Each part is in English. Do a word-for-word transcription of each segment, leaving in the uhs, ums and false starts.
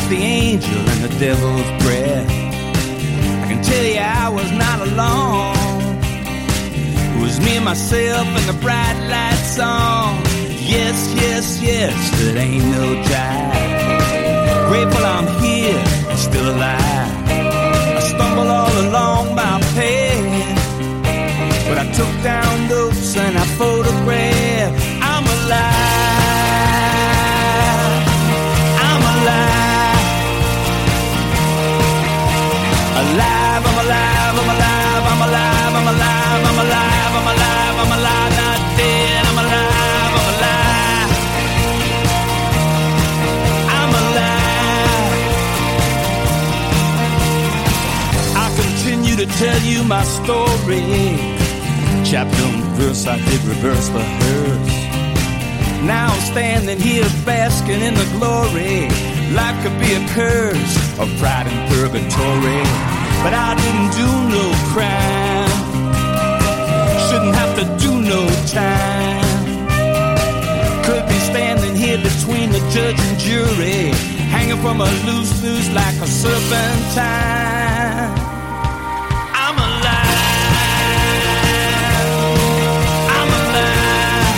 the angel and the devil's breath. I can tell you I was not alone. It was me and myself and the bright light song. Yes, yes, yes, it ain't no jive. Grateful I'm here and still alive. I stumble all along my path, but I took down notes and I photographed. I'm alive. I'm alive. Alive, I'm alive, I'm alive, I'm alive, I'm alive, I'm alive, I'm alive, I'm alive, not dead, I'm alive, I'm alive. I'm alive. I continue to tell you my story. Chapter and verse, I did reverse the hearse. Now I'm standing here basking in the glory. Life could be a curse of pride and purgatory, but I didn't do no crime. Shouldn't have to do no time. Could be standing here between the judge and jury, hanging from a loose noose like a serpentine. I'm alive. I'm alive.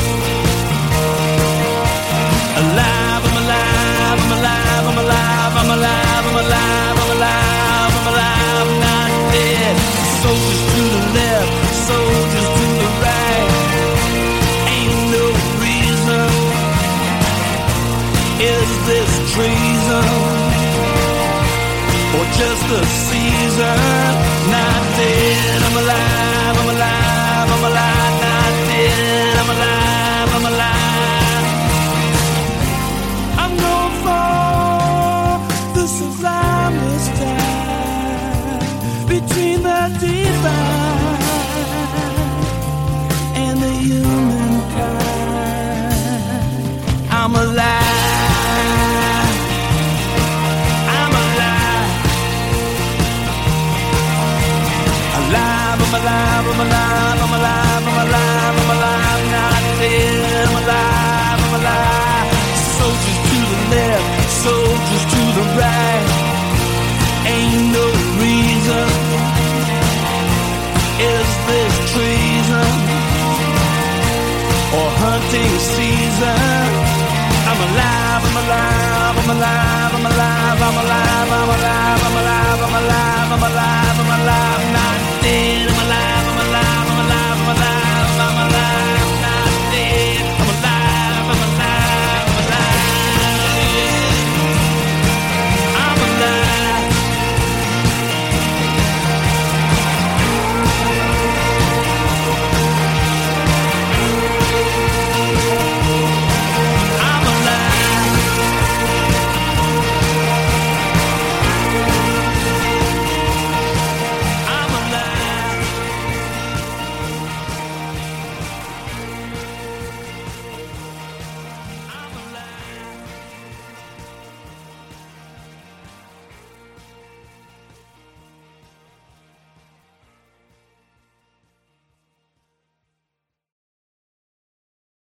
Alive, I'm alive, I'm alive, I'm alive, I'm alive, I'm alive, I'm alive, I'm alive, not dead. Soldiers to the left, soldiers to the right. Ain't no reason. Is this treason or just a season? Not dead, I'm alive, I'm alive, I'm alive, not dead, I'm alive, I'm alive. I'm going for the sublimest time between the divine and the humankind. I'm alive. I'm alive. Alive, I'm alive, I'm alive, I'm alive, I'm alive, I'm alive, not dead, I'm alive, I'm alive. Soldiers to the left, soldiers to the right. Ain't no reason. Is this treason or hunting season? I'm alive, I'm alive, I'm alive, I'm alive, I'm alive, I'm alive, I'm alive, I'm alive.